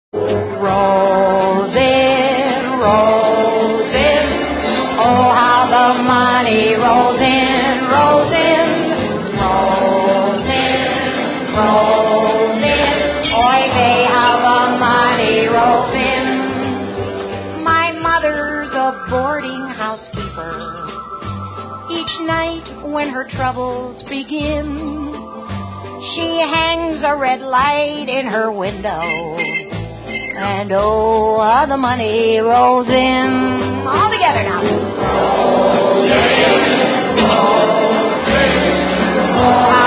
Rolls in, rolls in. Oh, how the money rolls in, rolls in. Rolls in, rolls in. Oy vey, how the money rolls in. My mother's a boarding house keeper. Each night when her troubles begin, she hangs a red light in her window. And oh, how the money rolls in. All together now. Rolls in, rolls in. Oh,